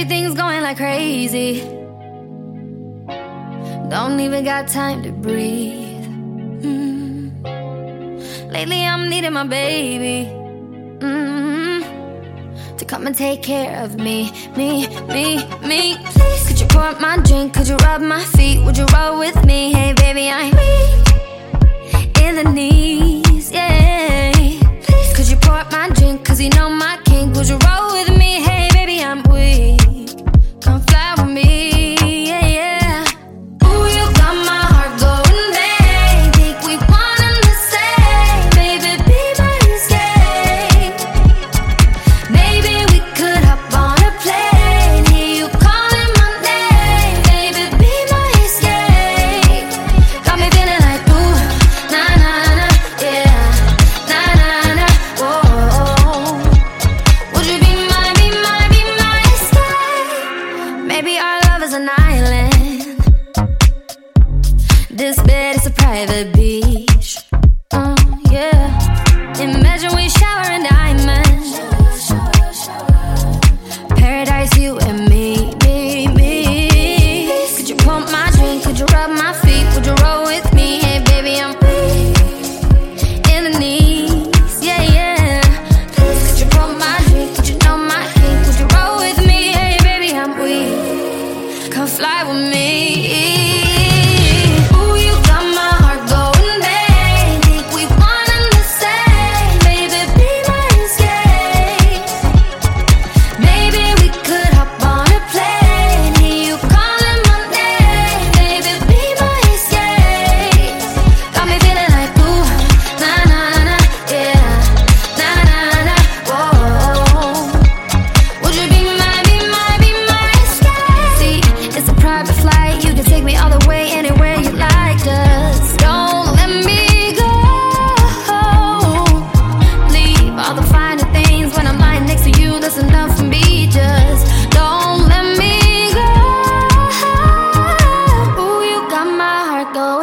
Everything's going like crazy. Don't even got time to breathe. Lately I'm needing my baby to come and take care of me. Please, could you pour up my drink? Could you rub my feet? Would you roll with me? Hey baby, I'm weak in the knees, yeah. Please, could you pour up my drink? Cause you know my king. Would you roll with me? Hey baby, I'm weak. Come fly with me, yeah, yeah. Ooh, you got my heart going bang. Think we one and the same. Baby, be my escape. Maybe we could hop on a plane. Hear you calling my name. Baby, be my escape. Got me feeling like ooh, na na na, yeah, na na na, whoa. Would you be my escape? Maybe our love is an island. This bed is a private beach. Yeah. Imagine we shower in diamonds. Paradise, you and me. Could you pump my drink? Could you rub my feet? Would you roll with me? Hey baby, I'm weak in the knees, yeah, yeah. Please, could you pump my drink? Could you know my king? Would you roll with me? Hey baby, I'm weak. Come fly with me. Ooh, you got my heart going bang. Think we one and the same. Baby, be my escape. Maybe we could hop on a plane. Hear you calling my name. Baby, be my escape. Got me feeling like ooh, na na na, yeah, na na na, whoa. Would you be my escape? See, it's a private flight. You can take me all the way, anywhere you like. Just don't let me go. Leave all the finer things when I'm lying next to you. That's enough for me. Just don't let me go. Ooh, you got my heart going